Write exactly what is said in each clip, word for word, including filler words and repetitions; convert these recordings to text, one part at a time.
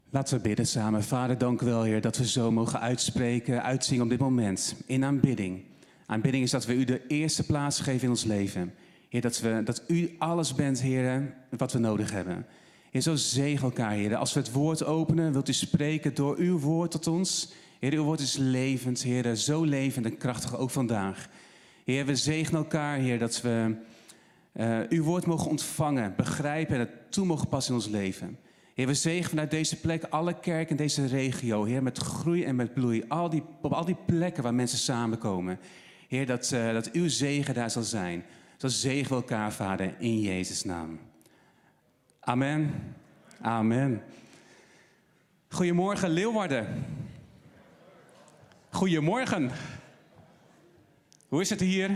Laten we bidden samen. Vader, dank u wel, Heer, dat we zo mogen uitspreken, uitzingen op dit moment. In aanbidding. Aanbidding is dat we u de eerste plaats geven in ons leven. Heer, dat, we, dat u alles bent, Heer, wat we nodig hebben. Heer, zo zegen elkaar, Heer. Als we het woord openen, wilt u spreken door uw woord tot ons. Heer, uw woord is levend, Heer, zo levend en krachtig ook vandaag. Heer, we zegenen elkaar, Heer, dat we uh, uw woord mogen ontvangen, begrijpen en het toe mogen passen in ons leven. Heer, we zegenen vanuit deze plek alle kerken in deze regio, Heer, met groei en met bloei. Al die, op al die plekken waar mensen samenkomen. Heer, dat, uh, dat uw zegen daar zal zijn. Zo zegenen we elkaar, Vader, in Jezus' naam. Amen. Amen. Goedemorgen, Leeuwarden. Goedemorgen. Hoe is het hier?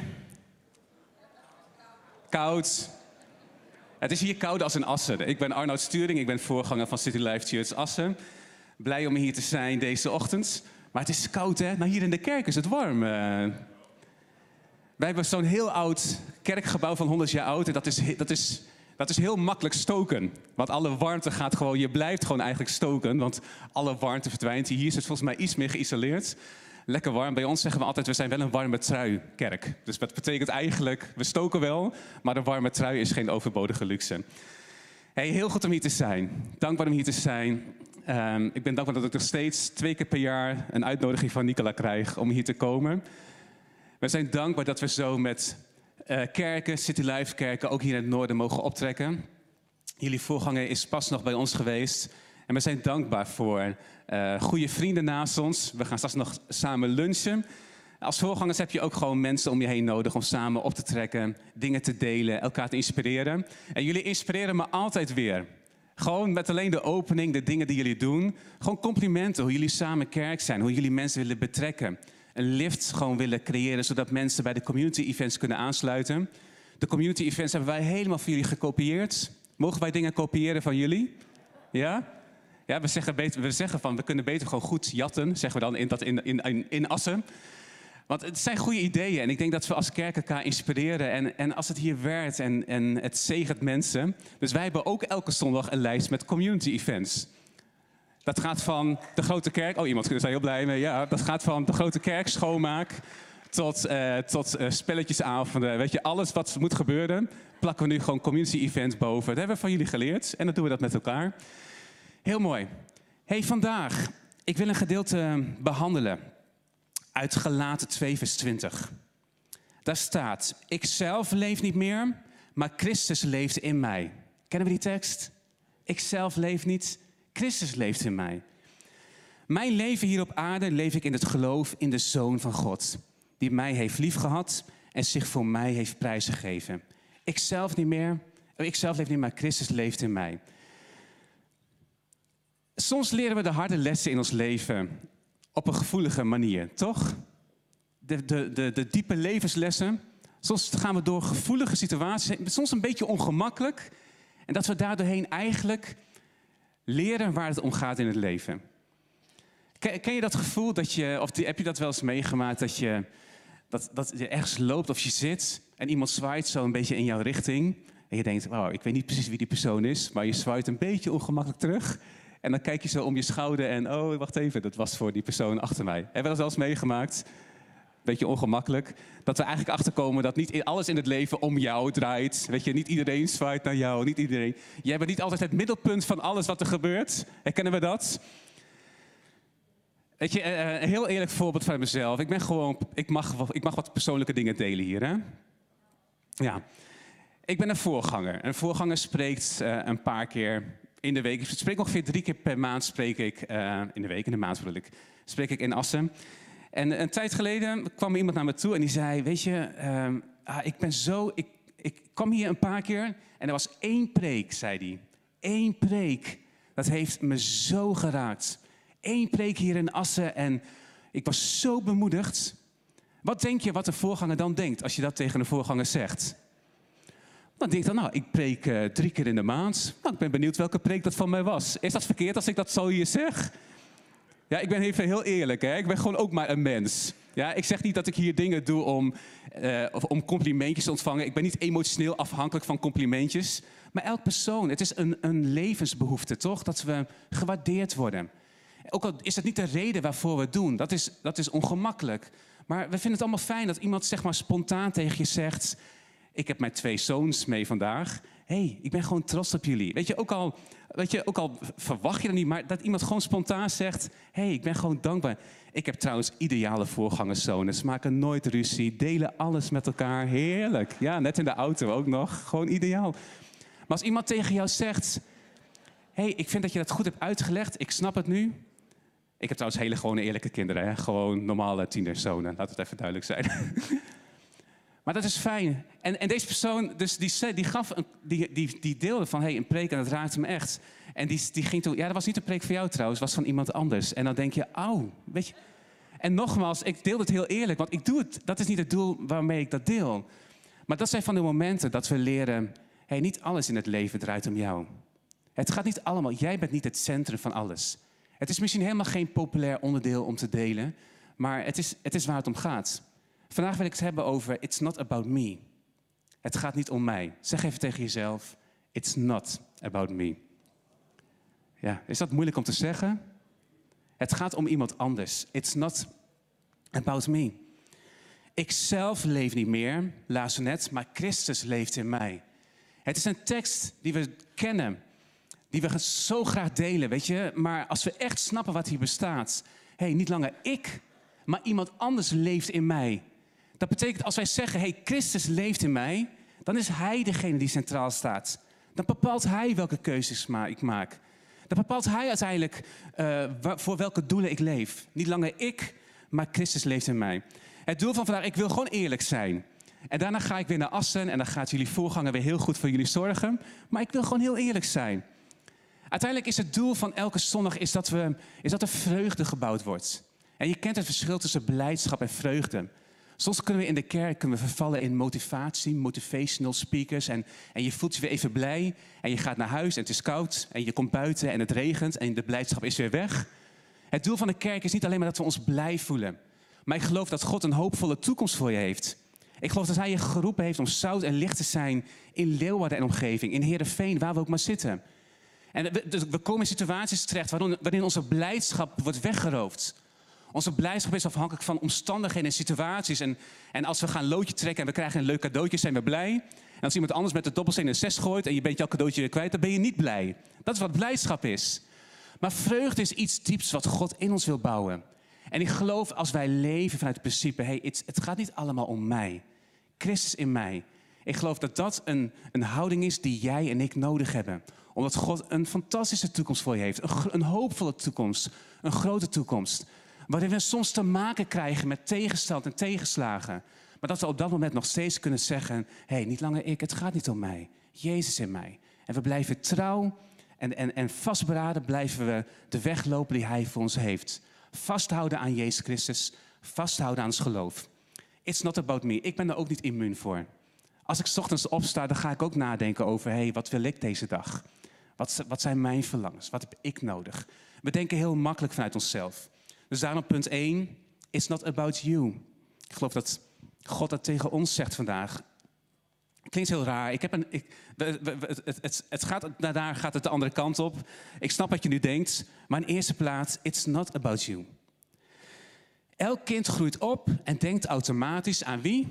Koud. Het is hier koud als in Assen. Ik ben Arnoud Sturing, ik ben voorganger van City Life Church Assen. Blij om hier te zijn deze ochtend. Maar het is koud, hè? Maar hier in de kerk is het warm. Uh, wij hebben zo'n heel oud kerkgebouw van honderd jaar oud. En dat is, dat is, dat is heel makkelijk stoken. Want alle warmte gaat gewoon, je blijft gewoon eigenlijk stoken. Want alle warmte verdwijnt. Hier is het volgens mij iets meer geïsoleerd. Lekker warm. Bij ons zeggen we altijd, we zijn wel een warme trui-kerk. Dus dat betekent eigenlijk, we stoken wel, maar een warme trui is geen overbodige luxe. Hey, heel goed om hier te zijn. Dankbaar om hier te zijn. Um, ik ben dankbaar dat ik nog steeds twee keer per jaar een uitnodiging van Nicola krijg om hier te komen. We zijn dankbaar dat we zo met uh, kerken, City Life kerken, ook hier in het noorden mogen optrekken. Jullie voorganger is pas nog bij ons geweest. En we zijn dankbaar voor uh, goede vrienden naast ons. We gaan straks nog samen lunchen. Als voorgangers heb je ook gewoon mensen om je heen nodig om samen op te trekken, dingen te delen, elkaar te inspireren. En jullie inspireren me altijd weer. Gewoon met alleen de opening, de dingen die jullie doen. Gewoon complimenten, hoe jullie samen kerk zijn, hoe jullie mensen willen betrekken. Een lift gewoon willen creëren, zodat mensen bij de community events kunnen aansluiten. De community events hebben wij helemaal voor jullie gekopieerd. Mogen wij dingen kopiëren van jullie? Ja? Ja, we zeggen, beter, we zeggen van, we kunnen beter gewoon goed jatten, zeggen we dan in, dat in, in, in Assen. Want het zijn goede ideeën en ik denk dat we als kerk elkaar inspireren. En, en als het hier werkt en, en het zegent mensen. Dus wij hebben ook elke zondag een lijst met community events. Dat gaat van de grote kerk, oh iemand is daar heel blij mee, ja. Dat gaat van de grote kerk schoonmaak tot, uh, tot uh, spelletjesavonden. Weet je, alles wat moet gebeuren, plakken we nu gewoon community events boven. Dat hebben we van jullie geleerd en dan doen we dat met elkaar. Heel mooi. Hey, vandaag, ik wil een gedeelte behandelen uit Galaten twee vers twintig. Daar staat, ik zelf leef niet meer, maar Christus leeft in mij. Kennen we die tekst? Ik zelf leef niet, Christus leeft in mij. Mijn leven hier op aarde leef ik in het geloof in de Zoon van God, die mij heeft liefgehad en zich voor mij heeft prijsgegeven. Ik zelf niet meer, ik zelf leef niet, maar Christus leeft in mij. Soms leren we de harde lessen in ons leven op een gevoelige manier, toch? De, de, de, de diepe levenslessen. Soms gaan we door gevoelige situaties, soms een beetje ongemakkelijk. En dat we daardoorheen eigenlijk leren waar het om gaat in het leven. Ken, ken je dat gevoel, dat je, of die, heb je dat wel eens meegemaakt, dat je, dat, dat je ergens loopt of je zit en iemand zwaait zo een beetje in jouw richting. En je denkt, wauw, ik weet niet precies wie die persoon is, maar je zwaait een beetje ongemakkelijk terug. En dan kijk je zo om je schouder en, oh, wacht even, dat was voor die persoon achter mij. Hebben we dat wel eens meegemaakt? Beetje ongemakkelijk. Dat we eigenlijk achterkomen dat niet alles in het leven om jou draait. Weet je, niet iedereen zwaait naar jou, niet iedereen. Jij bent niet altijd het middelpunt van alles wat er gebeurt. Herkennen we dat? Weet je, een heel eerlijk voorbeeld van mezelf. Ik ben gewoon, ik mag, ik mag wat persoonlijke dingen delen hier, hè? Ja. Ik ben een voorganger. Een voorganger spreekt uh, een paar keer in de week. Ik spreek ongeveer drie keer per maand, spreek ik, uh, in de week, in de maand bedoel ik, spreek ik in Assen. En een tijd geleden kwam iemand naar me toe en die zei, weet je, uh, ah, ik ben zo, ik, ik kwam hier een paar keer en er was één preek, zei hij. Eén preek, dat heeft me zo geraakt. Eén preek hier in Assen en ik was zo bemoedigd. Wat denk je wat de voorganger dan denkt als je dat tegen een voorganger zegt? Dan denk ik dan, nou, ik preek uh, drie keer in de maand. Nou, ik ben benieuwd welke preek dat van mij was. Is dat verkeerd als ik dat zo hier zeg? Ja, ik ben even heel eerlijk, hè. Ik ben gewoon ook maar een mens. Ja, ik zeg niet dat ik hier dingen doe om, uh, of om complimentjes te ontvangen. Ik ben niet emotioneel afhankelijk van complimentjes. Maar elk persoon, het is een, een levensbehoefte, toch? Dat we gewaardeerd worden. Ook al is het niet de reden waarvoor we het doen. Dat is, dat is ongemakkelijk. Maar we vinden het allemaal fijn dat iemand zeg maar spontaan tegen je zegt... Ik heb mijn twee zoons mee vandaag. Hé, hey, ik ben gewoon trots op jullie. Weet je, ook al, weet je, ook al verwacht je dat niet, maar dat iemand gewoon spontaan zegt... Hé, hey, ik ben gewoon dankbaar. Ik heb trouwens ideale voorgangerszonen. Ze maken nooit ruzie, delen alles met elkaar. Heerlijk. Ja, net in de auto ook nog. Gewoon ideaal. Maar als iemand tegen jou zegt... Hé, hey, ik vind dat je dat goed hebt uitgelegd. Ik snap het nu. Ik heb trouwens hele gewone eerlijke kinderen. Hè? Gewoon normale tienerzonen. Laat het even duidelijk zijn. Maar dat is fijn. En, en deze persoon, dus die, die, gaf een, die, die, die deelde van hey, een preek en dat raakte me echt. En die, die ging toen, ja, dat was niet een preek van jou trouwens, het was van iemand anders. En dan denk je, auw, weet je. En nogmaals, ik deel het heel eerlijk, want ik doe het. Dat is niet het doel waarmee ik dat deel. Maar dat zijn van de momenten dat we leren, hey, niet alles in het leven draait om jou. Het gaat niet allemaal, jij bent niet het centrum van alles. Het is misschien helemaal geen populair onderdeel om te delen, maar het is, het is waar het om gaat. Vandaag wil ik het hebben over It's not about me. Het gaat niet om mij. Zeg even tegen jezelf, It's not about me. Ja, is dat moeilijk om te zeggen? Het gaat om iemand anders. It's not about me. Ik zelf leef niet meer, laat ze net, maar Christus leeft in mij. Het is een tekst die we kennen, die we zo graag delen, weet je. Maar als we echt snappen wat hier bestaat. Hé, hey, niet langer ik, maar iemand anders leeft in mij. Dat betekent als wij zeggen, hé, hey, Christus leeft in mij, dan is Hij degene die centraal staat. Dan bepaalt Hij welke keuzes ik maak. Dan bepaalt Hij uiteindelijk uh, voor welke doelen ik leef. Niet langer ik, maar Christus leeft in mij. Het doel van vandaag, ik wil gewoon eerlijk zijn. En daarna ga ik weer naar Assen en dan gaat jullie voorganger weer heel goed voor jullie zorgen. Maar ik wil gewoon heel eerlijk zijn. Uiteindelijk is het doel van elke zondag is dat, we, is dat er vreugde gebouwd wordt. En je kent het verschil tussen blijdschap en vreugde. Soms kunnen we in de kerk kunnen we vervallen in motivatie, motivational speakers. En, en je voelt je weer even blij. En je gaat naar huis en het is koud. En je komt buiten en het regent en de blijdschap is weer weg. Het doel van de kerk is niet alleen maar dat we ons blij voelen. Maar ik geloof dat God een hoopvolle toekomst voor je heeft. Ik geloof dat Hij je geroepen heeft om zout en licht te zijn in Leeuwarden en omgeving. In Heerenveen, waar we ook maar zitten. En we, dus we komen in situaties terecht waarin onze blijdschap wordt weggeroofd. Onze blijdschap is afhankelijk van omstandigheden en situaties. En, en als we gaan loodje trekken en we krijgen een leuk cadeautje, zijn we blij. En als iemand anders met de dobbelsteen een zes gooit en je bent jouw cadeautje weer kwijt, dan ben je niet blij. Dat is wat blijdschap is. Maar vreugde is iets dieps wat God in ons wil bouwen. En ik geloof als wij leven vanuit het principe, hey, het, het gaat niet allemaal om mij. Christus in mij. Ik geloof dat dat een, een houding is die jij en ik nodig hebben. Omdat God een fantastische toekomst voor je heeft. Een, een hoopvolle toekomst. Een grote toekomst. Waarin we soms te maken krijgen met tegenstand en tegenslagen. Maar dat we op dat moment nog steeds kunnen zeggen, hé, hey, niet langer ik, het gaat niet om mij. Jezus in mij. En we blijven trouw en, en, en vastberaden blijven we de weg lopen die Hij voor ons heeft. Vasthouden aan Jezus Christus. Vasthouden aan ons geloof. It's not about me. Ik ben er ook niet immuun voor. Als ik 's ochtends opsta, dan ga ik ook nadenken over, hé, hey, wat wil ik deze dag? Wat, wat zijn mijn verlangens? Wat heb ik nodig? We denken heel makkelijk vanuit onszelf. Dus daarom punt één, it's not about you. Ik geloof dat God dat tegen ons zegt vandaag. Klinkt heel raar. Ik heb een, ik, het, het, het, het gaat, daar gaat het de andere kant op. Ik snap wat je nu denkt. Maar in eerste plaats, it's not about you. Elk kind groeit op en denkt automatisch aan wie?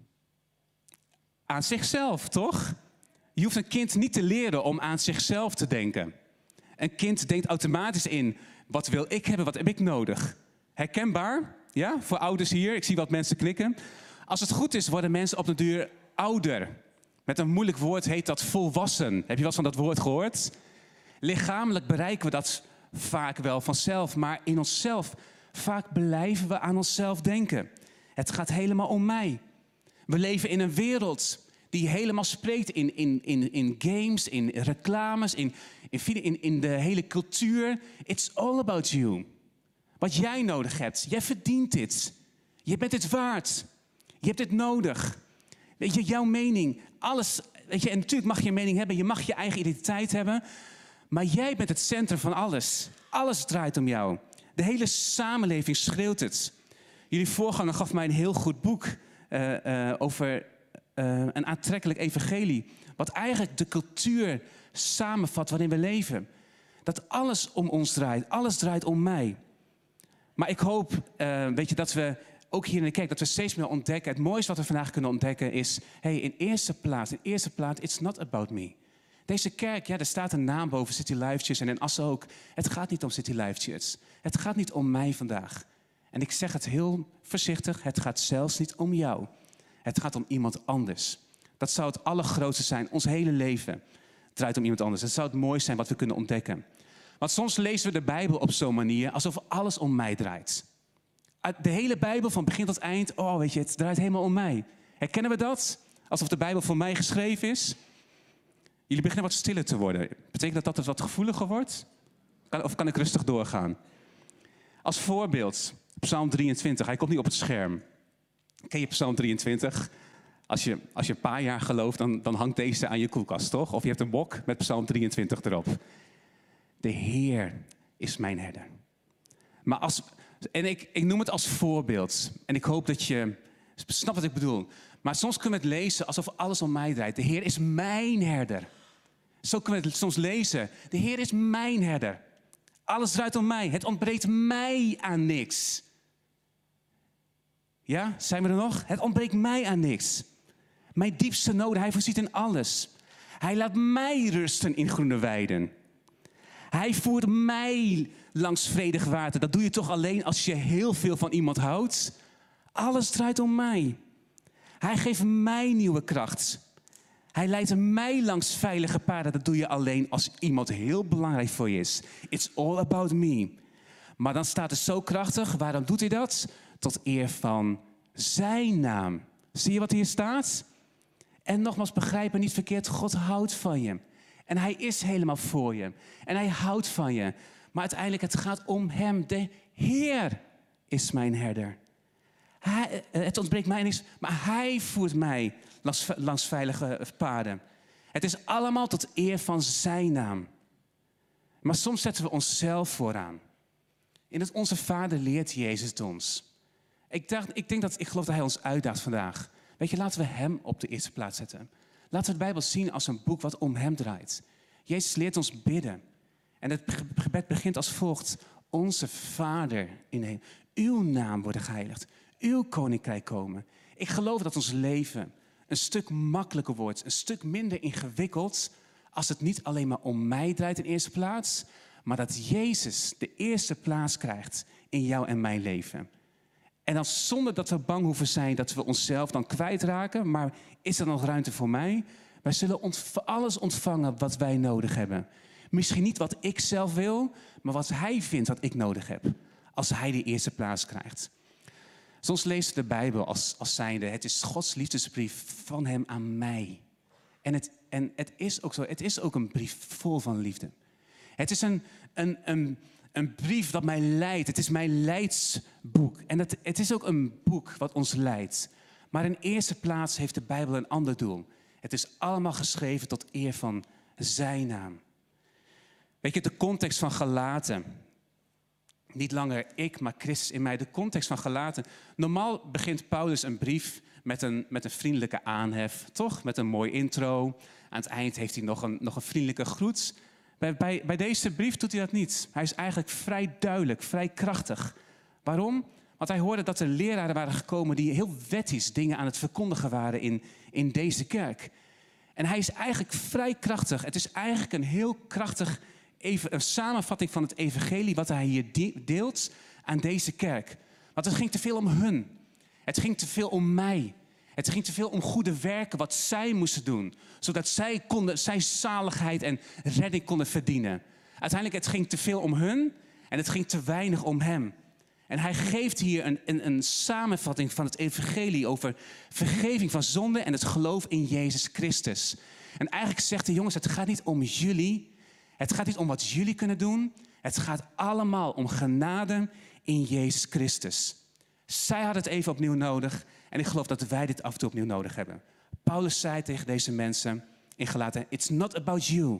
Aan zichzelf, toch? Je hoeft een kind niet te leren om aan zichzelf te denken. Een kind denkt automatisch in, wat wil ik hebben, wat heb ik nodig? Herkenbaar? Ja, voor ouders hier. Ik zie wat mensen knikken. Als het goed is, worden mensen op de duur ouder. Met een moeilijk woord heet dat volwassen. Heb je wat van dat woord gehoord? Lichamelijk bereiken we dat vaak wel vanzelf, maar in onszelf vaak blijven we aan onszelf denken. Het gaat helemaal om mij. We leven in een wereld die helemaal spreekt in, in, in, in games, in reclames, in, in, in de hele cultuur. It's all about you. Wat jij nodig hebt. Jij verdient dit. Je bent dit waard. Je hebt dit nodig. Weet je, jouw mening, alles. Weet je, en natuurlijk mag je een mening hebben. Je mag je eigen identiteit hebben. Maar jij bent het centrum van alles. Alles draait om jou. De hele samenleving schreeuwt het. Jullie voorganger gaf mij een heel goed boek uh, uh, over uh, een aantrekkelijk evangelie. wat eigenlijk de cultuur samenvat waarin we leven. Dat alles om ons draait, alles draait om mij. Maar ik hoop, uh, weet je, dat we ook hier in de kerk, dat we steeds meer ontdekken. Het mooiste wat we vandaag kunnen ontdekken is, hey, in eerste plaats, in eerste plaats, it's not about me. Deze kerk, ja, er staat een naam boven City Life Church en in Assen ook. Het gaat niet om City Life Church. Het gaat niet om mij vandaag. En ik zeg het heel voorzichtig, het gaat zelfs niet om jou. Het gaat om iemand anders. Dat zou het allergrootste zijn, ons hele leven draait om iemand anders. Het zou het mooiste zijn wat we kunnen ontdekken. Want soms lezen we de Bijbel op zo'n manier alsof alles om mij draait. De hele Bijbel van begin tot eind, oh weet je, het draait helemaal om mij. Herkennen we dat? Alsof de Bijbel voor mij geschreven is? Jullie beginnen wat stiller te worden. Betekent dat dat het wat gevoeliger wordt? Of kan ik rustig doorgaan? Als voorbeeld, Psalm drieëntwintig. Hij komt niet op het scherm. Ken je Psalm drieëntwintig? Als je, als je een paar jaar gelooft, dan, dan hangt deze aan je koelkast, toch? Of je hebt een bok met Psalm drieëntwintig erop. De Heer is mijn herder. Maar als, en ik, ik noem het als voorbeeld. En ik hoop dat je snapt wat ik bedoel. Maar soms kunnen we het lezen alsof alles om mij draait. De Heer is mijn herder. Zo kunnen we het soms lezen. De Heer is mijn herder. Alles draait om mij. Het ontbreekt mij aan niks. Ja, zijn we er nog? Het ontbreekt mij aan niks. Mijn diepste noden, hij voorziet in alles. Hij laat mij rusten in groene weiden. Hij voert mij langs vredig water. Dat doe je toch alleen als je heel veel van iemand houdt? Alles draait om mij. Hij geeft mij nieuwe kracht. Hij leidt mij langs veilige paden. Dat doe je alleen als iemand heel belangrijk voor je is. It's all about me. Maar dan staat het zo krachtig. Waarom doet hij dat? Tot eer van zijn naam. Zie je wat hier staat? En nogmaals, begrijp me niet verkeerd. God houdt van je. En hij is helemaal voor je. En hij houdt van je. Maar uiteindelijk, het gaat om hem. De Heer is mijn herder. Hij, het ontbreekt mij niks, maar hij voert mij langs, langs veilige paden. Het is allemaal tot eer van zijn naam. Maar soms zetten we onszelf vooraan. In het Onze Vader leert Jezus het ons. Ik, dacht, ik, denk dat, ik geloof dat hij ons uitdaagt vandaag. Weet je, laten we hem op de eerste plaats zetten. Laten we de Bijbel zien als een boek wat om hem draait. Jezus leert ons bidden. En het gebed begint als volgt. Onze Vader in de hemel. Uw naam wordt geheiligd. Uw koninkrijk komen. Ik geloof dat ons leven een stuk makkelijker wordt. Een stuk minder ingewikkeld. Als het niet alleen maar om mij draait in eerste plaats. Maar dat Jezus de eerste plaats krijgt in jou en mijn leven. En dan zonder dat we bang hoeven zijn dat we onszelf dan kwijtraken. Maar is er nog ruimte voor mij? Wij zullen ontv- alles ontvangen wat wij nodig hebben. Misschien niet wat ik zelf wil, maar wat hij vindt wat ik nodig heb. Als hij de eerste plaats krijgt. Soms lezen we de Bijbel als, als zijnde, het is Gods liefdesbrief van hem aan mij. En het, en het is ook zo, het is ook een brief vol van liefde. Het is een, een, een, een brief dat mij leidt. Het is mijn leidsboek. En het, het is ook een boek wat ons leidt. Maar in eerste plaats heeft de Bijbel een ander doel. Het is allemaal geschreven tot eer van zijn naam. Weet je, de context van Galaten. Niet langer ik, maar Christus in mij. De context van Galaten. Normaal begint Paulus een brief met een, met een vriendelijke aanhef. Toch? Met een mooi intro. Aan het eind heeft hij nog een, nog een vriendelijke groet. Bij, bij, bij deze brief doet hij dat niet. Hij is eigenlijk vrij duidelijk, vrij krachtig. Waarom? Want hij hoorde dat er leraren waren gekomen die heel wettisch dingen aan het verkondigen waren in, in deze kerk. En hij is eigenlijk vrij krachtig. Het is eigenlijk een heel krachtig even, een samenvatting van het evangelie wat hij hier deelt aan deze kerk. Want het ging te veel om hun. Het ging te veel om mij. Het ging te veel om goede werken wat zij moesten doen. Zodat zij, konden, zij zaligheid en redding konden verdienen. Uiteindelijk, het ging te veel om hun en het ging te weinig om hem. En hij geeft hier een, een, een samenvatting van het evangelie over vergeving van zonde en het geloof in Jezus Christus. En eigenlijk zegt hij, jongens, het gaat niet om jullie. Het gaat niet om wat jullie kunnen doen. Het gaat allemaal om genade in Jezus Christus. Zij hadden het even opnieuw nodig. En ik geloof dat wij dit af en toe opnieuw nodig hebben. Paulus zei tegen deze mensen in Galaten, it's not about you.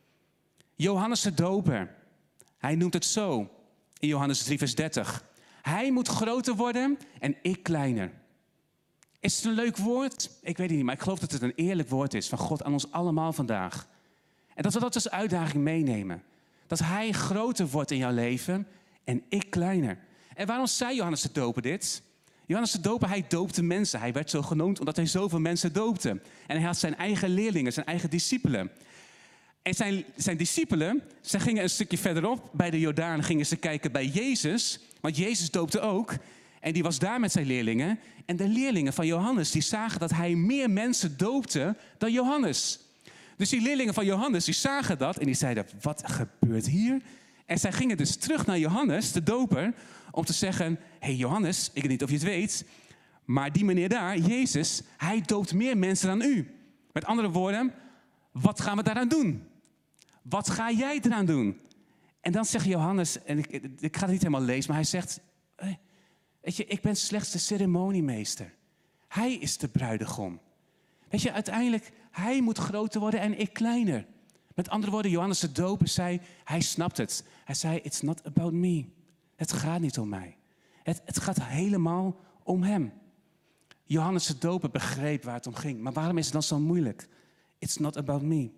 Johannes de Doper, hij noemt het zo in Johannes drie vers dertig. Hij moet groter worden en ik kleiner. Is het een leuk woord? Ik weet het niet, maar ik geloof dat het een eerlijk woord is van God aan ons allemaal vandaag. En dat we dat als uitdaging meenemen. Dat hij groter wordt in jouw leven en ik kleiner. En waarom zei Johannes de Doper dit? Johannes de Doper, hij doopte mensen. Hij werd zo genoemd omdat hij zoveel mensen doopte. En hij had zijn eigen leerlingen, zijn eigen discipelen. En zijn, zijn discipelen, ze gingen een stukje verderop bij de Jordaan, gingen ze kijken bij Jezus. Want Jezus doopte ook. En die was daar met zijn leerlingen. En de leerlingen van Johannes, die zagen dat hij meer mensen doopte dan Johannes. Dus die leerlingen van Johannes, die zagen dat en die zeiden, wat gebeurt hier? En zij gingen dus terug naar Johannes, de doper, om te zeggen, hé hey Johannes, ik weet niet of je het weet, maar die meneer daar, Jezus, hij doopt meer mensen dan u. Met andere woorden, wat gaan we daaraan doen? Wat ga jij eraan doen? En dan zegt Johannes, en ik, ik ga het niet helemaal lezen, maar hij zegt, weet je, ik ben slechts de ceremoniemeester. Hij is de bruidegom. Weet je, uiteindelijk, hij moet groter worden en ik kleiner. Met andere woorden, Johannes de Doper zei, hij snapt het. Hij zei, it's not about me. Het gaat niet om mij. Het, het gaat helemaal om hem. Johannes de Doper begreep waar het om ging. Maar waarom is het dan zo moeilijk? It's not about me.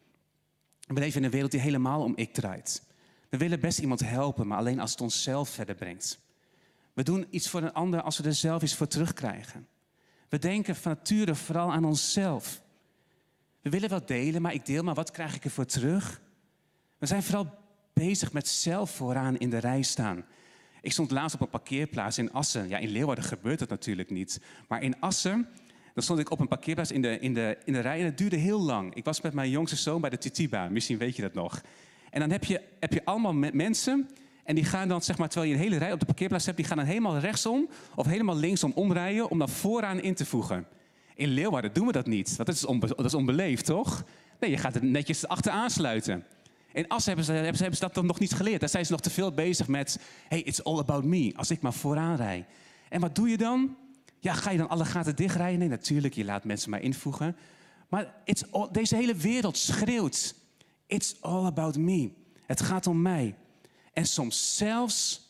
We leven in een wereld die helemaal om ik draait. We willen best iemand helpen, maar alleen als het onszelf verder brengt. We doen iets voor een ander als we er zelf iets voor terugkrijgen. We denken van nature vooral aan onszelf. We willen wel delen, maar ik deel, maar wat krijg ik ervoor terug? We zijn vooral bezig met zelf vooraan in de rij staan. Ik stond laatst op een parkeerplaats in Assen. Ja, in Leeuwarden gebeurt dat natuurlijk niet. Maar in Assen, dan stond ik op een parkeerplaats in de, in de, in de rij en het duurde heel lang. Ik was met mijn jongste zoon bij de Titiba, misschien weet je dat nog. En dan heb je, heb je allemaal mensen en die gaan dan, zeg maar, terwijl je een hele rij op de parkeerplaats hebt, die gaan dan helemaal rechtsom of helemaal linksom omrijden om dan vooraan in te voegen. In Leeuwarden doen we dat niet, want dat is, onbe- dat is onbeleefd, toch? Nee, je gaat er netjes achteraan sluiten. In Assen hebben ze, hebben, ze, hebben ze dat dan nog niet geleerd. Daar zijn ze nog te veel bezig met, hey, it's all about me, als ik maar vooraan rij. En wat doe je dan? Ja, ga je dan alle gaten dichtrijden? Nee, natuurlijk, je laat mensen maar invoegen. Maar it's all, deze hele wereld schreeuwt, it's all about me. Het gaat om mij. En soms zelfs,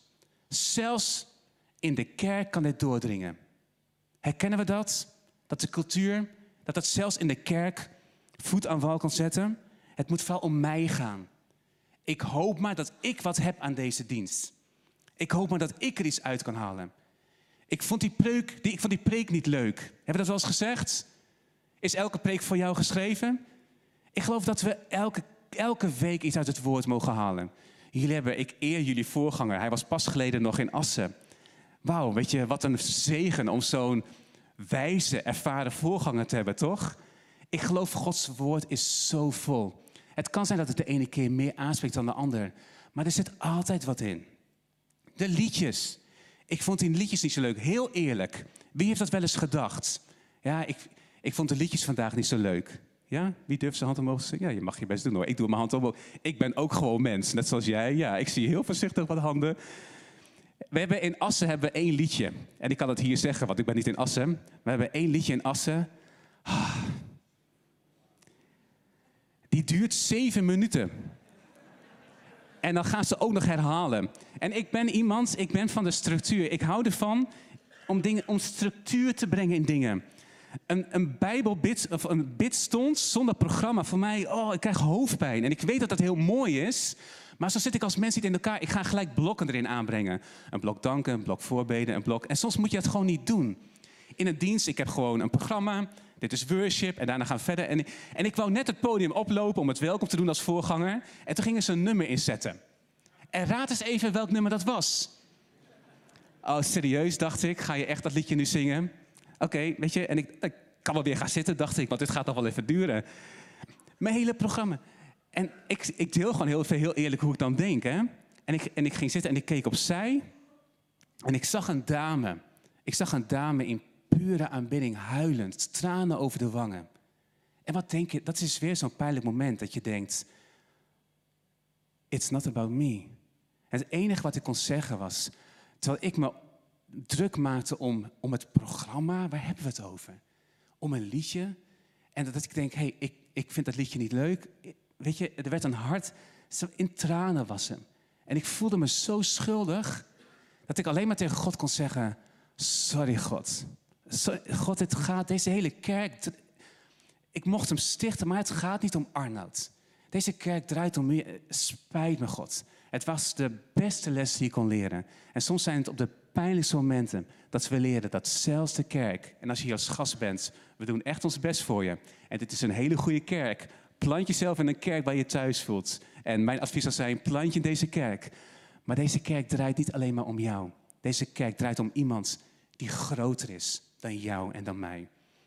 zelfs in de kerk kan dit doordringen. Herkennen we dat? Dat de cultuur, dat het zelfs in de kerk voet aan wal kan zetten. Het moet vooral om mij gaan. Ik hoop maar dat ik wat heb aan deze dienst. Ik hoop maar dat ik er iets uit kan halen. Ik vond die preek, die, ik vond die preek niet leuk. Hebben we dat wel eens gezegd? Is elke preek voor jou geschreven? Ik geloof dat we elke, elke week iets uit het woord mogen halen. Jullie hebben, ik eer jullie voorganger. Hij was pas geleden nog in Assen. Wauw, weet je, wat een zegen om zo'n wijze, ervaren voorganger te hebben, toch? Ik geloof Gods woord is zo vol. Het kan zijn dat het de ene keer meer aanspreekt dan de ander. Maar er zit altijd wat in. De liedjes. Ik vond die liedjes niet zo leuk. Heel eerlijk. Wie heeft dat wel eens gedacht? Ja, ik, ik vond de liedjes vandaag niet zo leuk. Ja, wie durft zijn hand omhoog te steken? Ja, je mag je best doen hoor. Ik doe mijn hand omhoog. Ik ben ook gewoon mens, net zoals jij. Ja, ik zie heel voorzichtig wat handen. We hebben in Assen hebben we één liedje. En ik kan het hier zeggen, want ik ben niet in Assen. We hebben één liedje in Assen. Ah. Die duurt zeven minuten. En dan gaan ze ook nog herhalen. En ik ben iemand, ik ben van de structuur. Ik hou ervan om, dingen, om structuur te brengen in dingen. Een, een bijbelbid, of een bidstond zonder programma voor mij, oh, ik krijg hoofdpijn. En ik weet dat dat heel mooi is, maar zo zit ik als mens niet in elkaar. Ik ga gelijk blokken erin aanbrengen. Een blok danken, een blok voorbeden, een blok. En soms moet je het gewoon niet doen. In een dienst, ik heb gewoon een programma. Dit is worship en daarna gaan we verder. En, en ik wou net het podium oplopen om het welkom te doen als voorganger. En toen gingen ze een nummer inzetten. En raad eens even welk nummer dat was. Oh, serieus, dacht ik. Ga je echt dat liedje nu zingen? Oké, okay, weet je, en ik, ik kan wel weer gaan zitten, dacht ik. Want dit gaat nog wel even duren. Mijn hele programma. En ik, ik deel gewoon heel, heel eerlijk hoe ik dan denk. Hè? En, ik, en ik ging zitten en ik keek opzij. En ik zag een dame. Ik zag een dame in pure aanbidding, huilend, tranen over de wangen. En wat denk je, dat is weer zo'n pijnlijk moment dat je denkt, it's not about me. En het enige wat ik kon zeggen was, terwijl ik me druk maakte om, om het programma, waar hebben we het over? Om een liedje. En dat ik denk, hé, hey, ik, ik vind dat liedje niet leuk. Weet je, er werd een hart, in tranen was hem. En ik voelde me zo schuldig, dat ik alleen maar tegen God kon zeggen, sorry God. God, het gaat, deze hele kerk, ik mocht hem stichten, maar het gaat niet om Arnoud. Deze kerk draait om meer, spijt me God. Het was de beste les die ik kon leren. En soms zijn het op de pijnlijkste momenten dat we leren dat zelfs de kerk, en als je hier als gast bent, we doen echt ons best voor je. En dit is een hele goede kerk. Plant jezelf in een kerk waar je thuis voelt. En mijn advies zou zijn, plant je in deze kerk. Maar deze kerk draait niet alleen maar om jou. Deze kerk draait om iemand die groter is dan jou en dan mij.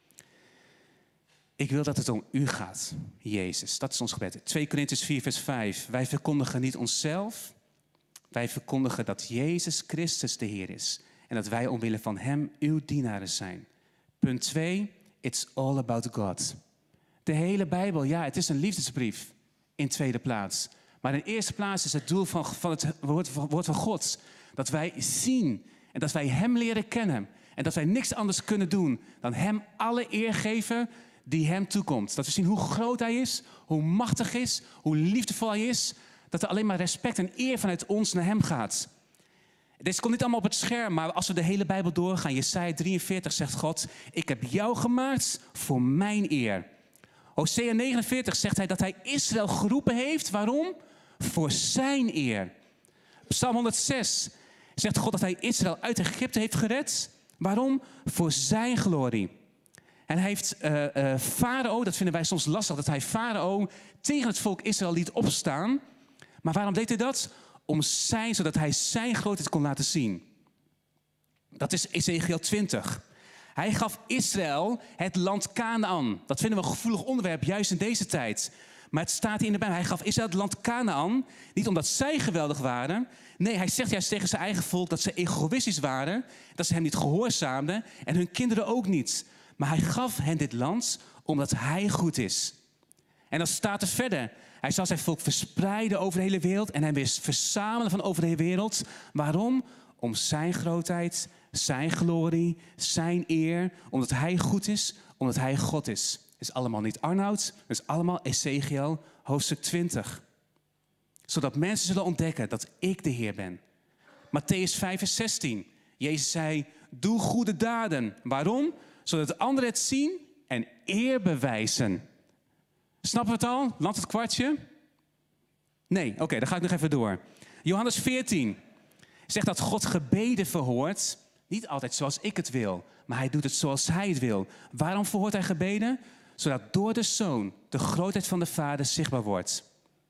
Ik wil dat het om u gaat, Jezus. Dat is ons gebed. twee Korintiërs vier vers vijf. Wij verkondigen niet onszelf. Wij verkondigen dat Jezus Christus de Heer is. En dat wij omwille van hem uw dienaren zijn. Punt twee. It's all about God. De hele Bijbel, ja, het is een liefdesbrief in tweede plaats. Maar in eerste plaats is het doel van, van het woord, woord van God dat wij zien en dat wij hem leren kennen. En dat wij niks anders kunnen doen dan hem alle eer geven die hem toekomt. Dat we zien hoe groot hij is, hoe machtig hij is, hoe liefdevol hij is. Dat er alleen maar respect en eer vanuit ons naar hem gaat. Deze komt niet allemaal op het scherm, maar als we de hele Bijbel doorgaan. Jesaja drieënveertig zegt God, ik heb jou gemaakt voor mijn eer. Hosea negenenveertig zegt hij dat hij Israël geroepen heeft. Waarom? Voor zijn eer. Psalm honderdzes zegt God dat hij Israël uit Egypte heeft gered. Waarom? Voor zijn glorie. En hij heeft uh, uh, Farao, dat vinden wij soms lastig, dat hij Farao tegen het volk Israël liet opstaan. Maar waarom deed hij dat? Om zijn, zodat hij zijn grootheid kon laten zien. Dat is Ezekiel twintig. Hij gaf Israël het land Kanaan. Dat vinden we een gevoelig onderwerp, juist in deze tijd. Maar het staat hier in de Bijbel. Hij gaf Israël het land Kanaan. Niet omdat zij geweldig waren. Nee, hij zegt juist tegen zijn eigen volk dat ze egoïstisch waren. Dat ze hem niet gehoorzaamden. En hun kinderen ook niet. Maar hij gaf hen dit land omdat hij goed is. En dan staat er verder. Hij zal zijn volk verspreiden over de hele wereld. En hij weer verzamelen van over de hele wereld. Waarom? Om zijn grootheid, zijn glorie, zijn eer. Omdat hij goed is, omdat hij God is. Het is allemaal niet Arnoud. Het is allemaal Ezekiel hoofdstuk twintig. Zodat mensen zullen ontdekken dat ik de Heer ben. Matthäus vijf vers zestien. Jezus zei, doe goede daden. Waarom? Zodat de anderen het zien en eer bewijzen. Snappen we het al? Landt het kwartje? Nee, oké, okay, dan ga ik nog even door. Johannes veertien zegt dat God gebeden verhoort. Niet altijd zoals ik het wil, maar hij doet het zoals hij het wil. Waarom verhoort hij gebeden? Zodat door de Zoon de grootheid van de Vader zichtbaar wordt.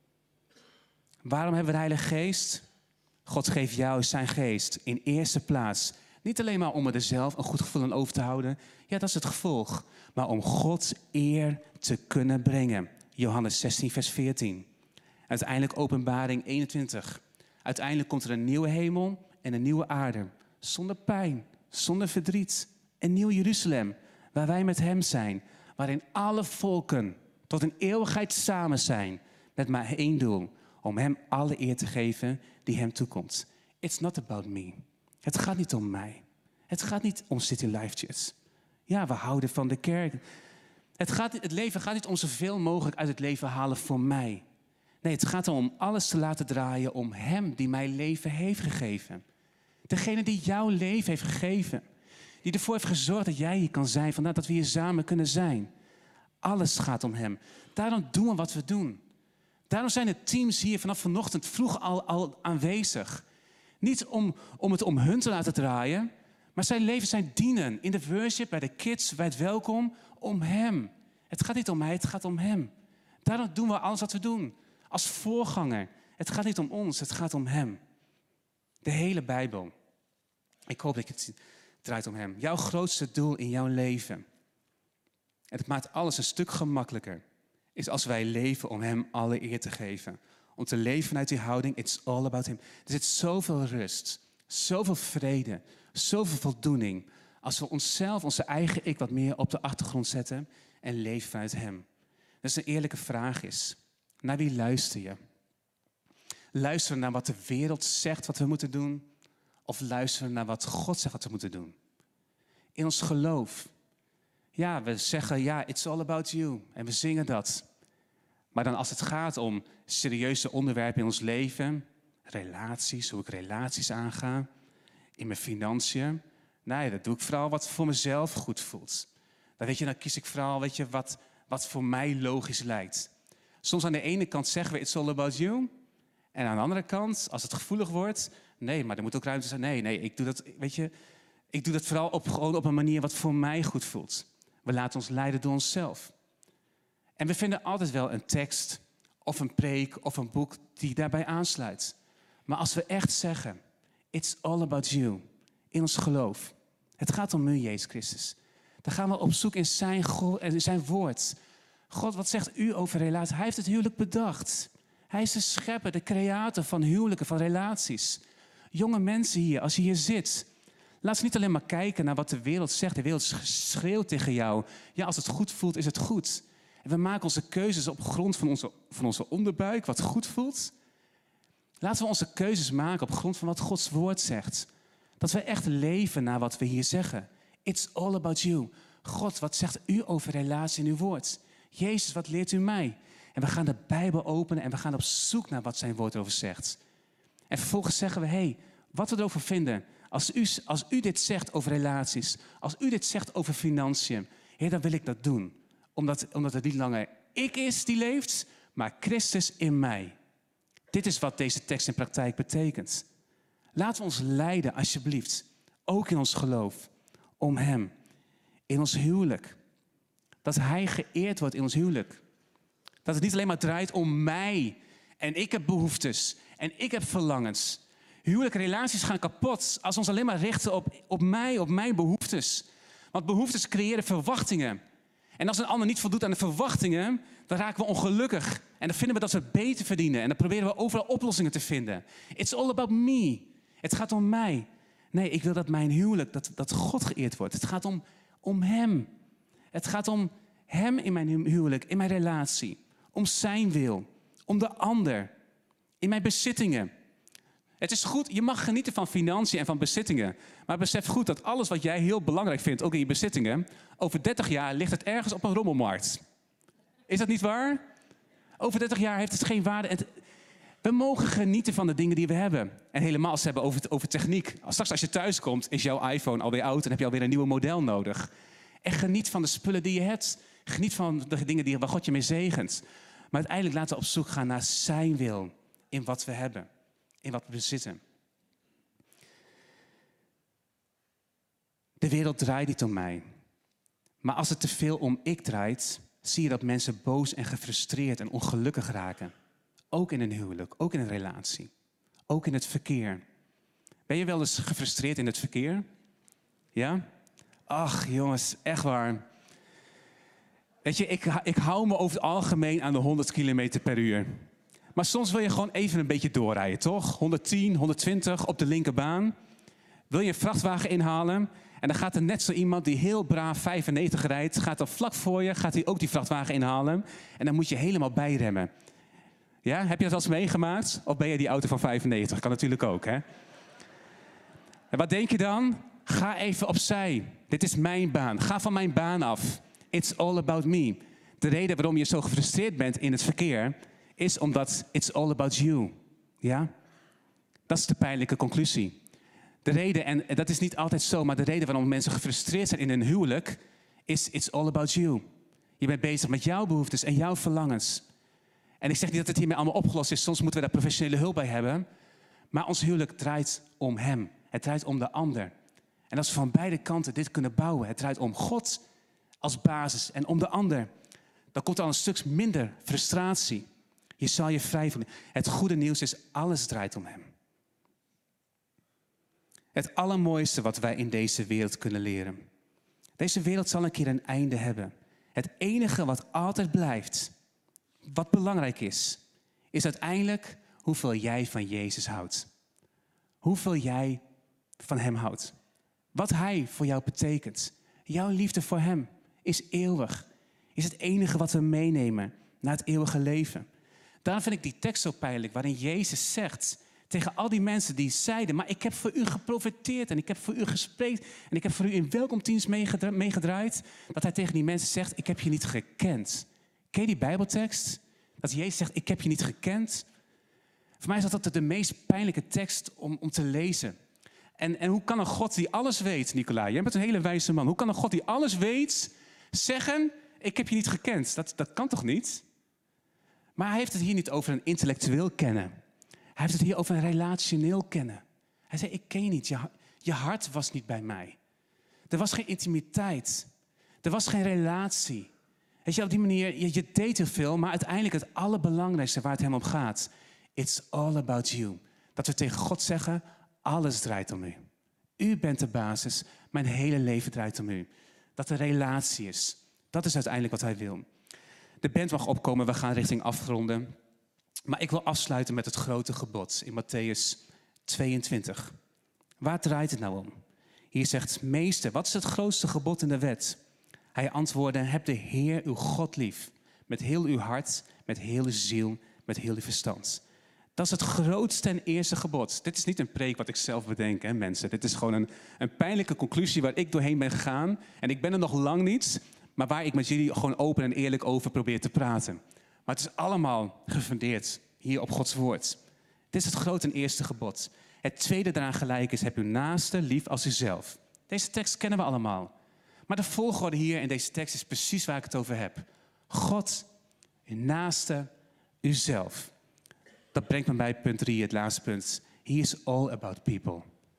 Waarom hebben we de Heilige Geest? God geeft jou zijn geest in eerste plaats. Niet alleen maar om er zelf een goed gevoel aan over te houden. Ja, dat is het gevolg. Maar om Gods eer te kunnen brengen. Johannes zestien vers veertien. Uiteindelijk Openbaring eenentwintig. Uiteindelijk komt er een nieuwe hemel en een nieuwe aarde. Zonder pijn, zonder verdriet. Een nieuw Jeruzalem, waar wij met hem zijn. Waarin alle volken tot een eeuwigheid samen zijn. Met maar één doel. Om hem alle eer te geven die hem toekomt. It's not about me. Het gaat niet om mij. Het gaat niet om City Life Church. Ja, we houden van de kerk. Het, gaat, het leven gaat niet om zoveel mogelijk uit het leven halen voor mij. Nee, het gaat erom alles te laten draaien om hem die mij leven heeft gegeven. Degene die jouw leven heeft gegeven. Die ervoor heeft gezorgd dat jij hier kan zijn. Vandaar dat we hier samen kunnen zijn. Alles gaat om hem. Daarom doen we wat we doen. Daarom zijn de teams hier vanaf vanochtend vroeg al, al aanwezig. Niet om, om het om hun te laten draaien. Maar zijn leven, zijn dienen. In de worship, bij de kids, bij het welkom. Om hem. Het gaat niet om mij, het gaat om hem. Daarom doen we alles wat we doen. Als voorganger. Het gaat niet om ons, het gaat om hem. De hele Bijbel. Ik hoop dat het draait om hem. Jouw grootste doel in jouw leven. En het maakt alles een stuk gemakkelijker. Is als wij leven om hem alle eer te geven. Om te leven vanuit die houding, it's all about him. Er zit zoveel rust, zoveel vrede, zoveel voldoening. Als we onszelf, onze eigen ik wat meer op de achtergrond zetten en leven vanuit hem. Dus een eerlijke vraag is, naar wie luister je? Luisteren naar wat de wereld zegt wat we moeten doen? Of luisteren naar wat God zegt wat we moeten doen? In ons geloof. Ja, we zeggen, ja, it's all about you. En we zingen dat. Maar dan als het gaat om serieuze onderwerpen in ons leven, relaties, hoe ik relaties aanga, in mijn financiën, Nee, dat doe ik vooral wat voor mezelf goed voelt. Dan, weet je, dan kies ik vooral weet je, wat, wat voor mij logisch lijkt. Soms aan de ene kant zeggen we, it's all about you. En aan de andere kant, als het gevoelig wordt, nee, maar er moet ook ruimte zijn. Nee, nee, ik doe dat, weet je, ik doe dat vooral op, gewoon op een manier wat voor mij goed voelt. We laten ons leiden door onszelf. En we vinden altijd wel een tekst of een preek of een boek die daarbij aansluit. Maar als we echt zeggen, it's all about you, in ons geloof. Het gaat om u, Jezus Christus. Dan gaan we op zoek in zijn, go- in zijn woord. God, wat zegt u over relaties? Hij heeft het huwelijk bedacht. Hij is de schepper, de creator van huwelijken, van relaties. Jonge mensen hier, als je hier zit, laat ze niet alleen maar kijken naar wat de wereld zegt. De wereld schreeuwt tegen jou. Ja, als het goed voelt, is het goed. En we maken onze keuzes op grond van onze, van onze onderbuik, wat goed voelt. Laten we onze keuzes maken op grond van wat Gods woord zegt. Dat we echt leven naar wat we hier zeggen. It's all about you. God, wat zegt u over relatie in uw woord? Jezus, wat leert u mij? En we gaan de Bijbel openen en we gaan op zoek naar wat zijn woord erover zegt. En vervolgens zeggen we, hé, hey, wat we erover vinden. Als u, als u dit zegt over relaties, als u dit zegt over financiën, Heer, dan wil ik dat doen. Omdat, omdat het niet langer ik is die leeft, maar Christus in mij. Dit is wat deze tekst in praktijk betekent. Laten we ons leiden, alsjeblieft, ook in ons geloof, om hem. In ons huwelijk. Dat hij geëerd wordt in ons huwelijk. Dat het niet alleen maar draait om mij. En ik heb behoeftes. En ik heb verlangens. Huwelijke relaties gaan kapot als we ons alleen maar richten op, op mij, op mijn behoeftes. Want behoeftes creëren verwachtingen. En als een ander niet voldoet aan de verwachtingen, dan raken we ongelukkig. En dan vinden we dat we het beter verdienen. En dan proberen we overal oplossingen te vinden. It's all about me. Het gaat om mij. Nee, ik wil dat mijn huwelijk, dat, dat God geëerd wordt. Het gaat om, om hem. Het gaat om hem in mijn huwelijk, in mijn relatie. Om zijn wil. Om de ander. In mijn bezittingen. Het is goed, je mag genieten van financiën en van bezittingen. Maar besef goed dat alles wat jij heel belangrijk vindt, ook in je bezittingen, over dertig jaar ligt het ergens op een rommelmarkt. Is dat niet waar? Over dertig jaar heeft het geen waarde. Het, we mogen genieten van de dingen die we hebben. En helemaal als we hebben over, over techniek. Straks als je thuis komt, is jouw iPhone alweer oud en heb je alweer een nieuwe model nodig. En geniet van de spullen die je hebt. Geniet van de dingen die, waar God je mee zegent. Maar uiteindelijk laten we op zoek gaan naar zijn wil in wat we hebben. In wat we bezitten. De wereld draait niet om mij. Maar als het te veel om ik draait, zie je dat mensen boos en gefrustreerd en ongelukkig raken. Ook in een huwelijk, ook in een relatie. Ook in het verkeer. Ben je wel eens gefrustreerd in het verkeer? Ja? Ach jongens, echt waar. Weet je, ik, ik hou me over het algemeen aan de honderd kilometer per uur. Maar soms wil je gewoon even een beetje doorrijden, toch? honderdtien, honderdtwintig op de linkerbaan. Wil je een vrachtwagen inhalen? En dan gaat er net zo iemand die heel braaf vijfennegentig rijdt, gaat er vlak voor je, gaat hij ook die vrachtwagen inhalen. En dan moet je helemaal bijremmen. Ja, heb je dat wel eens meegemaakt? Of ben je die auto van vijfennegentig? Kan natuurlijk ook, hè? En wat denk je dan? Ga even opzij. Dit is mijn baan. Ga van mijn baan af. It's all about me. De reden waarom je zo gefrustreerd bent in het verkeer is omdat it's all about you. Ja? Dat is de pijnlijke conclusie. De reden, en dat is niet altijd zo, maar de reden waarom mensen gefrustreerd zijn in een huwelijk is it's all about you. Je bent bezig met jouw behoeftes en jouw verlangens. En ik zeg niet dat het hiermee allemaal opgelost is. Soms moeten we daar professionele hulp bij hebben. Maar ons huwelijk draait om hem. Het draait om de ander. En als we van beide kanten dit kunnen bouwen. Het draait om God als basis en om de ander. Dan komt er al een stuk minder frustratie. Je zal je vrij voelen. Het goede nieuws is, alles draait om hem. Het allermooiste wat wij in deze wereld kunnen leren. Deze wereld zal een keer een einde hebben. Het enige wat altijd blijft, wat belangrijk is, is uiteindelijk hoeveel jij van Jezus houdt. Hoeveel jij van hem houdt. Wat hij voor jou betekent. Jouw liefde voor hem is eeuwig. Is het enige wat we meenemen naar het eeuwige leven. Daarom vind ik die tekst zo pijnlijk, waarin Jezus zegt tegen al die mensen die zeiden, maar ik heb voor u geprofeteerd en ik heb voor u gespreekt en ik heb voor u in welkomstdienst meegedraaid, dat hij tegen die mensen zegt, ik heb je niet gekend. Ken je die Bijbeltekst? Dat Jezus zegt, ik heb je niet gekend. Voor mij is dat de meest pijnlijke tekst om, om te lezen. En, en hoe kan een God die alles weet, Nicolai? Jij bent een hele wijze man. Hoe kan een God die alles weet zeggen, ik heb je niet gekend? Dat, dat kan toch niet? Maar hij heeft het hier niet over een intellectueel kennen. Hij heeft het hier over een relationeel kennen. Hij zei, ik ken je niet. Je, je hart was niet bij mij. Er was geen intimiteit. Er was geen relatie. Weet je, op die manier, je, je deed heel veel, maar uiteindelijk het allerbelangrijkste waar het hem om gaat, it's all about you. Dat we tegen God zeggen, alles draait om u. U bent de basis, mijn hele leven draait om u. Dat er relatie is. Dat is uiteindelijk wat hij wil. De band mag opkomen, we gaan richting afronden. Maar ik wil afsluiten met het grote gebod in Mattheüs tweeëntwintig. Waar draait het nou om? Hier zegt, meester, wat is het grootste gebod in de wet? Hij antwoordde, heb de Heer uw God lief. Met heel uw hart, met heel uw ziel, met heel uw verstand. Dat is het grootste en eerste gebod. Dit is niet een preek wat ik zelf bedenk, hè, mensen. Dit is gewoon een, een pijnlijke conclusie waar ik doorheen ben gegaan. En ik ben er nog lang niet, maar waar ik met jullie gewoon open en eerlijk over probeer te praten. Maar het is allemaal gefundeerd hier op Gods woord. Dit is het grote en eerste gebod. Het tweede daaraan gelijk is, heb uw naaste lief als uzelf. Deze tekst kennen we allemaal. Maar de volgorde hier in deze tekst is precies waar ik het over heb. God, uw naaste, uzelf. Dat brengt me bij punt drie, het laatste punt. He is all about people.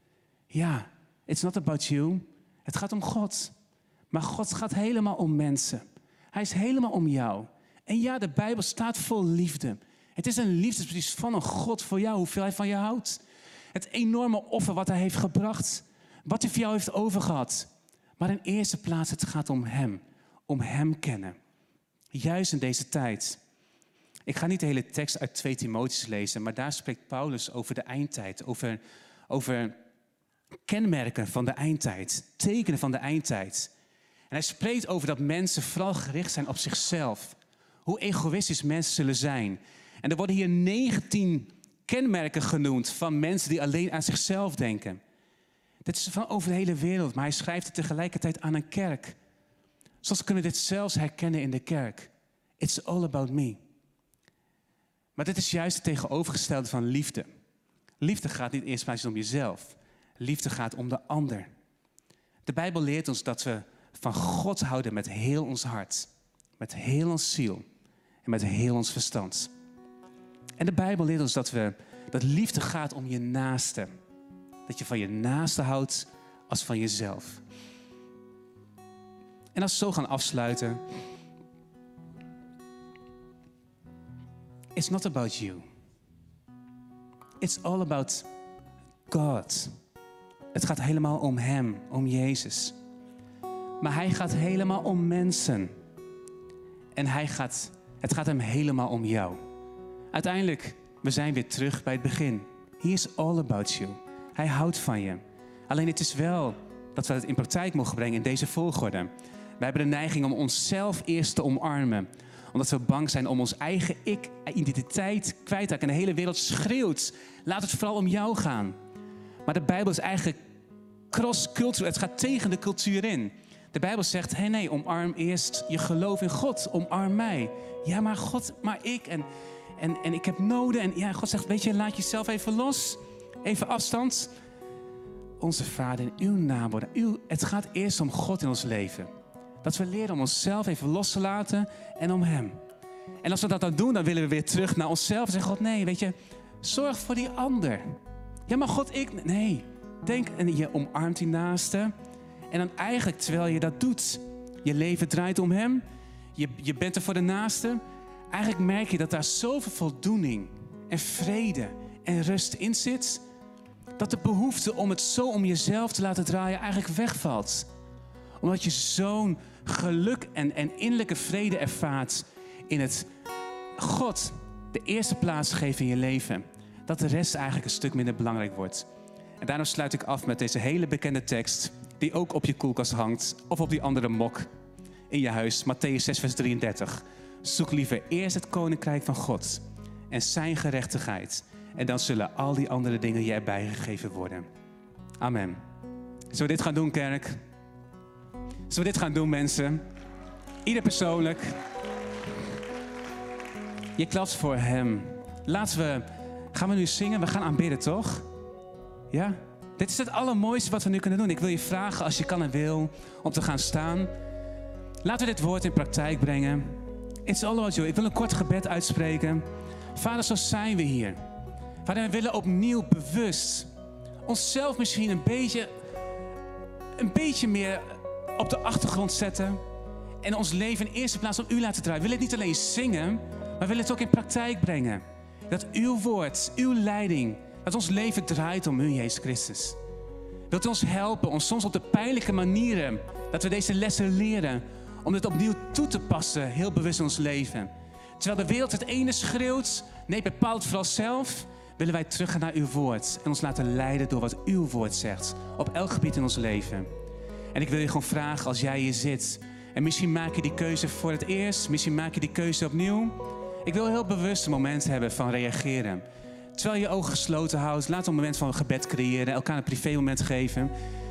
Ja, it's not about you. Het gaat om God. Maar God gaat helemaal om mensen. Hij is helemaal om jou. En ja, de Bijbel staat vol liefde. Het is een liefdesbrief van een God voor jou, hoeveel hij van je houdt. Het enorme offer wat hij heeft gebracht. Wat hij voor jou heeft overgehad. Maar in eerste plaats, het gaat om hem. Om hem kennen. Juist in deze tijd. Ik ga niet de hele tekst uit twee Timotheüs lezen, maar daar spreekt Paulus over de eindtijd. Over, over kenmerken van de eindtijd. Tekenen van de eindtijd. En hij spreekt over dat mensen vooral gericht zijn op zichzelf. Hoe egoïstisch mensen zullen zijn. En er worden hier negentien kenmerken genoemd van mensen die alleen aan zichzelf denken. Dit is van over de hele wereld, maar hij schrijft het tegelijkertijd aan een kerk. Soms kunnen we dit zelfs herkennen in de kerk. It's all about me. Maar dit is juist het tegenovergestelde van liefde. Liefde gaat niet eerst maar eens om jezelf. Liefde gaat om de ander. De Bijbel leert ons dat we van God houden met heel ons hart. Met heel ons ziel. En met heel ons verstand. En de Bijbel leert ons dat, we, dat liefde gaat om je naaste. Dat je van je naaste houdt als van jezelf. En als we zo gaan afsluiten. It's not about you. It's all about God. Het gaat helemaal om hem, om Jezus. Maar hij gaat helemaal om mensen. En hij gaat, het gaat hem helemaal om jou. Uiteindelijk, we zijn weer terug bij het begin. He is all about you. Hij houdt van je. Alleen het is wel dat we het in praktijk mogen brengen in deze volgorde. Wij hebben de neiging om onszelf eerst te omarmen. Omdat we bang zijn om ons eigen ik, identiteit kwijt te raken. En de hele wereld schreeuwt, laat het vooral om jou gaan. Maar de Bijbel is eigenlijk cross-cultural. Het gaat tegen de cultuur in. De Bijbel zegt, hey, nee, omarm eerst je geloof in God. Omarm mij. Ja, maar God, maar ik. En, en, en ik heb noden. En ja, God zegt, weet je, laat jezelf even los. Even afstand. Onze Vader, in uw naam worden. Uw, het gaat eerst om God in ons leven. Dat we leren om onszelf even los te laten en om hem. En als we dat dan doen, dan willen we weer terug naar onszelf. En zeggen, God, nee, weet je, zorg voor die ander. Ja, maar God, ik... Nee, denk en je omarmt die naaste. En dan eigenlijk, terwijl je dat doet, je leven draait om hem. Je, je bent er voor de naaste. Eigenlijk merk je dat daar zoveel voldoening en vrede en rust in zit. Dat de behoefte om het zo om jezelf te laten draaien eigenlijk wegvalt. Omdat je zo'n geluk en, en innerlijke vrede ervaart in het God de eerste plaats geven in je leven. Dat de rest eigenlijk een stuk minder belangrijk wordt. En daarom sluit ik af met deze hele bekende tekst die ook op je koelkast hangt of op die andere mok in je huis. Mattheüs zes vers drieëndertig. Zoek liever eerst het koninkrijk van God en zijn gerechtigheid. En dan zullen al die andere dingen je erbij gegeven worden. Amen. Zullen we dit gaan doen, kerk? Zullen we dit gaan doen, mensen? Ieder persoonlijk. Je klapt voor hem. Laten we... Gaan we nu zingen? We gaan aanbidden, toch? Ja? Dit is het allermooiste wat we nu kunnen doen. Ik wil je vragen, als je kan en wil, om te gaan staan. Laten we dit woord in praktijk brengen. It's all about you. Ik wil een kort gebed uitspreken. Vader, zo zijn we hier. Vader, we willen opnieuw bewust onszelf misschien een beetje, een beetje meer op de achtergrond zetten. En ons leven in eerste plaats om u laten draaien. We willen het niet alleen zingen, maar we willen het ook in praktijk brengen. Dat uw woord, uw leiding, dat ons leven draait om u, Jezus Christus. Wilt u ons helpen, ons soms op de pijnlijke manieren, dat we deze lessen leren, om het opnieuw toe te passen, heel bewust in ons leven. Terwijl de wereld het ene schreeuwt, nee, bepaalt vooral zelf, willen wij teruggaan naar uw woord en ons laten leiden door wat uw woord zegt, op elk gebied in ons leven. En ik wil je gewoon vragen, als jij hier zit, en misschien maak je die keuze voor het eerst, misschien maak je die keuze opnieuw. Ik wil heel bewust een moment hebben van reageren. Terwijl je je ogen gesloten houdt, laat een moment van gebed creëren, elkaar een privémoment geven.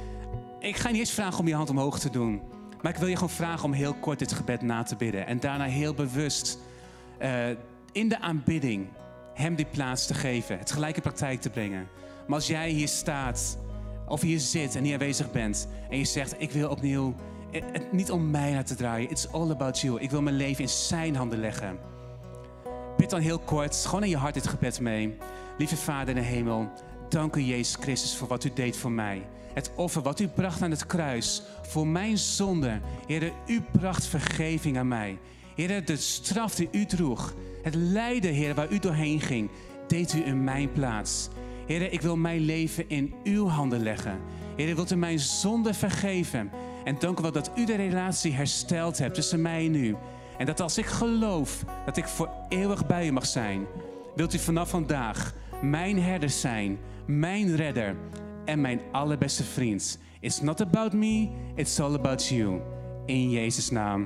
Ik ga je niet eens vragen om je hand omhoog te doen. Maar ik wil je gewoon vragen om heel kort dit gebed na te bidden. En daarna heel bewust uh, in de aanbidding hem die plaats te geven. Het gelijk in praktijk te brengen. Maar als jij hier staat, of hier zit en hier aanwezig bent. En je zegt, ik wil opnieuw, het niet om mij laten draaien. It's all about you. Ik wil mijn leven in zijn handen leggen. Bid dan heel kort, gewoon in je hart dit gebed mee. Lieve Vader in de hemel, dank u Jezus Christus voor wat u deed voor mij. Het offer wat u bracht aan het kruis voor mijn zonde. Heere, u bracht vergeving aan mij. Heere, de straf die u droeg, het lijden, Heere, waar u doorheen ging, deed u in mijn plaats. Heere, ik wil mijn leven in uw handen leggen. Heere, wilt u mijn zonde vergeven? En dank u wel dat u de relatie hersteld hebt tussen mij en u. En dat als ik geloof dat ik voor eeuwig bij u mag zijn, wilt u vanaf vandaag mijn herder zijn, mijn redder en mijn allerbeste vriend. It's not about me, it's all about you. In Jezus' naam.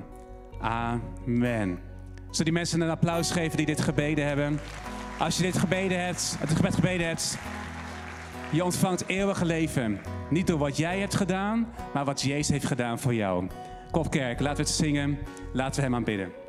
Amen. Zullen die mensen een applaus geven die dit gebeden hebben? Als je dit gebeden hebt, het gebed gebeden hebt, je ontvangt eeuwige leven. Niet door wat jij hebt gedaan, maar wat Jezus heeft gedaan voor jou. Kom kerk, laten we het zingen. Laten we hem aanbidden.